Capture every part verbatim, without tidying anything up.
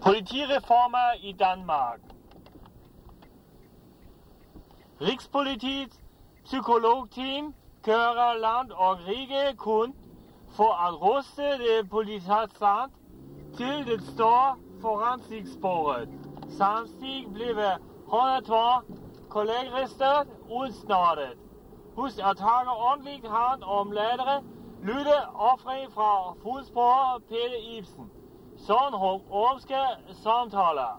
Politireformer i Danmark. Rigspolitiets psykologteam kører land og rige kun for at ruste det politistand til det store foransigtssporet. Samtidig bliver hundrede og to kollegerister udsnottet. Husk at tage ordentligt hand om ladere, lytte offring fra fuldspor Pelle Ibsen. Sådan hos ormske samtaler.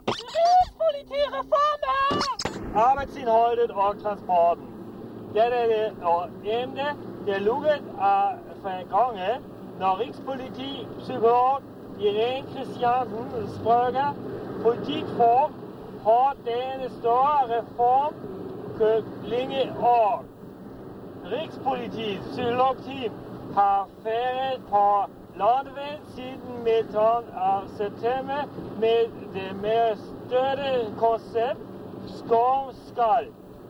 Rigspolitireformer! Arbejdsindholdet og transporten. Dette er det emne, der lukket af forgangen, når rigspolitipsykolog Irene Christiansen spørger politik for, har denne store reform købt længe år. Rigspolitiets psykologteam har færdet på London siden midten af september med det mere støtte koncept Skov skal.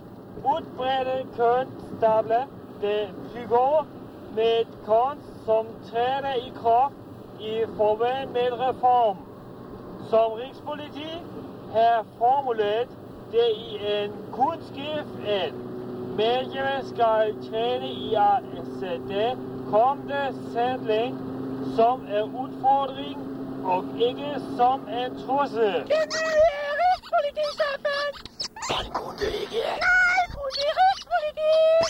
Udbredte kønstabler, det psykolog med kunst, som træder i kraft i forbindelse med reform. Som rigspoliti har formuleret det i en kunstskift, at medlemmer skal træne i at sætte kommende handling som en udfordring og ikke som en trussel. Det nye rigspolitichefen! Han kunne det ikke. Nej, kunne det rigspoliti!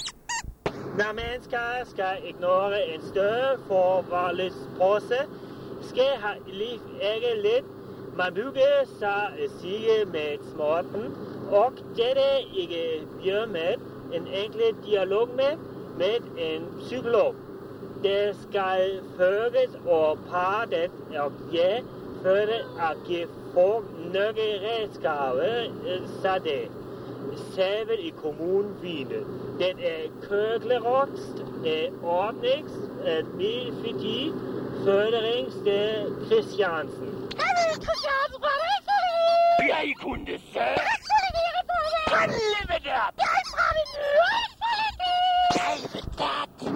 Når mennesker skal ignorere en større forvaltningsproces, skal have liv ikke lidt. Man bygger sig sige med småten, og dette ikke bliver med en enkelt dialog med, med en psykolog. Det skal følges og parret og ja, for at give folk nøgleredskaber, så det selv i kommunen vine. Den er køklerokst, er ordnings, er middelfiti, Føderingssted Christiansen. Henrik Christiansen fra Rigspoliti! Jeg kunne det selv! Rigspolitireformer! Han lever der! Jeg fra det nye Rigspoliti! Jeg ved det!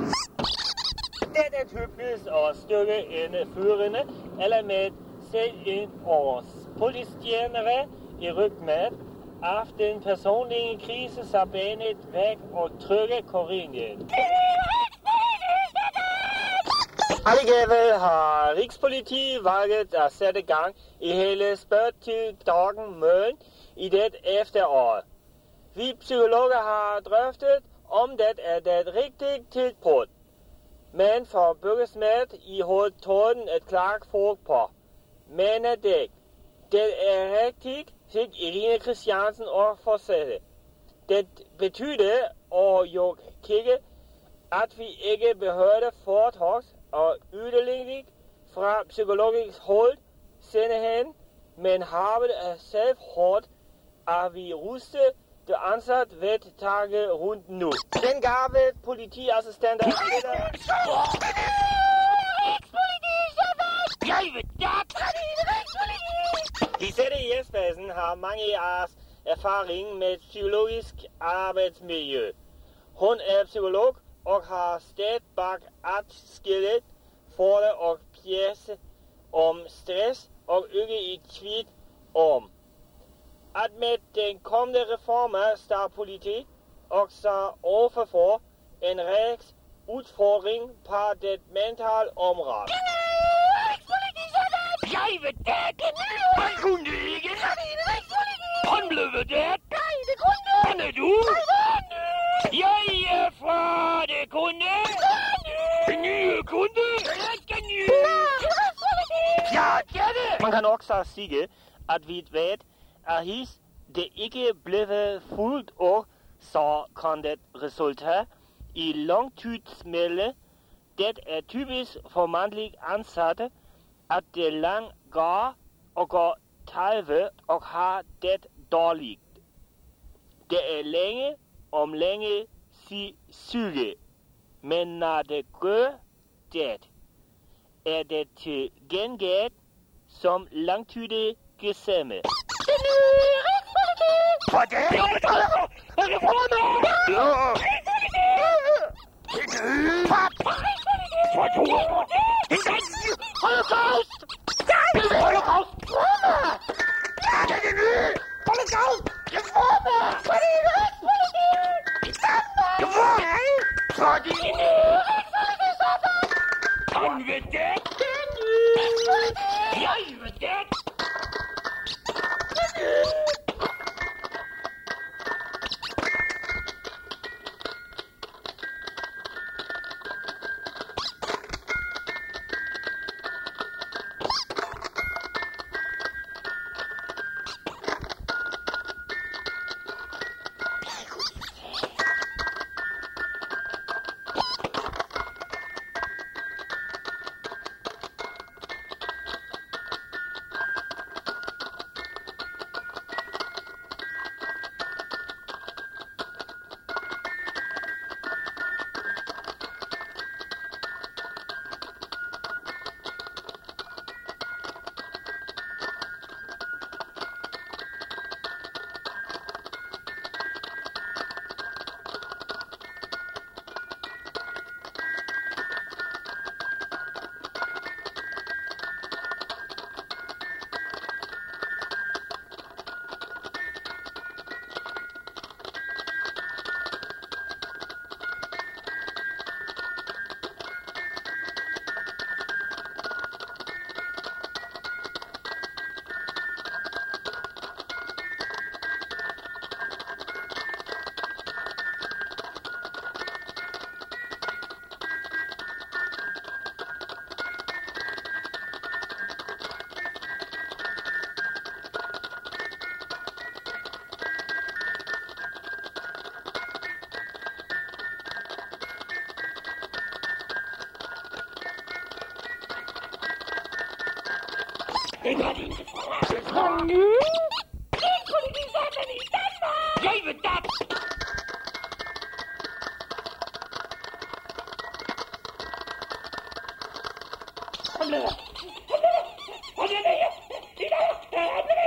Det er typisk at stykke en førende, eller med selv en års politistjernere i rygmad, af den personlige krise så banet væk og trykke Korinien. Alligevel har Rigspolitiet valgt at sætte gang i hele spørgetidsdagen møden i det efterår. Vi psykologer har drøftet, om det er det rigtige tidspunkt. Men for byggesmæt i hovedtården et klart folk på. Men er det det er rigtigt, fik Irene Christiansen og forsætte. Det betyder, og jo kigge, at vi ikke behørte foredrags og yderligere fra psykologisk hold senere, men har det selv hårdt, at vi ruste det ansat ved tage rundt nu. Den gave politiassistenter... Jeg ved det! Lisette Jespersen har mange års erfaring med psykologisk arbejdsmiljø. Hun er psykolog og har stået bag adskillet foredrag og pjece om stress og ikke i tvivl om, at med den kommende reformer står politi også overfor en række udfordring på det mentale område. Jeg ved det! Han kunne det ikke! Han blev ved det! Nej, det kunne! Han er du! Jeg er fra det kunne! Det nye kunde! Det er nye! Ja, det er det! Man kan også sige, at vi ved, at his det ikke blev fuldt og så kan det resultere i langtidsmelde. Det er typisk for mandlige ansatte, at det lang går og går talve og har det dårligt. Det er længe om længe si syge, men når det gør det, er det til gengæld som langtidig gesemme. Det nye Rigspoliti! For det er jo med dig! Er det for dig? Ja! Det nye! For du! Holocaust! Holocaust! Politi! Jeg får mig! Fordi rigspoliti! I Danmark! Jeg får mig! Fordi rigspoliti sådan! Han vil det! Jeg vil det! Det var din konge! Rigspoliti sådan i Danmark! Jeg vil da! Kom ned! Kom ned! Kom ned! Kom ned!